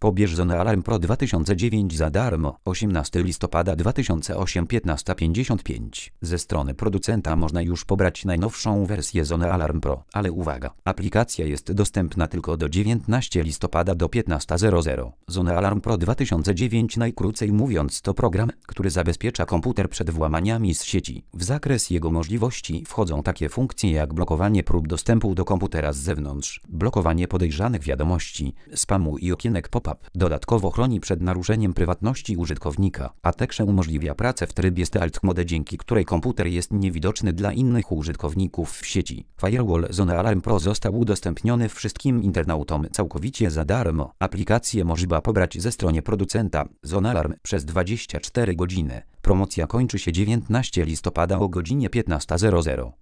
Pobierz Zone Alarm Pro 2009 za darmo. 18 listopada 2008 15:55. Ze strony producenta można już pobrać najnowszą wersję Zone Alarm Pro, ale uwaga, aplikacja jest dostępna tylko do 19 listopada do 15:00. Zone Alarm Pro 2009, najkrócej mówiąc, to program, który zabezpiecza komputer przed włamaniami z sieci. W zakres jego możliwości wchodzą takie funkcje jak blokowanie prób dostępu do komputera z zewnątrz, blokowanie podejrzanych wiadomości, spamu i okienek pop-up. Dodatkowo chroni przed naruszeniem prywatności użytkownika, a także umożliwia pracę w trybie Stealth Mode, dzięki której komputer jest niewidoczny dla innych użytkowników w sieci. Firewall Zone Alarm Pro został udostępniony wszystkim internautom całkowicie za darmo. Aplikację można pobrać ze strony producenta Zone Alarm przez 24 godziny. Promocja kończy się 19 listopada o godzinie 15:00.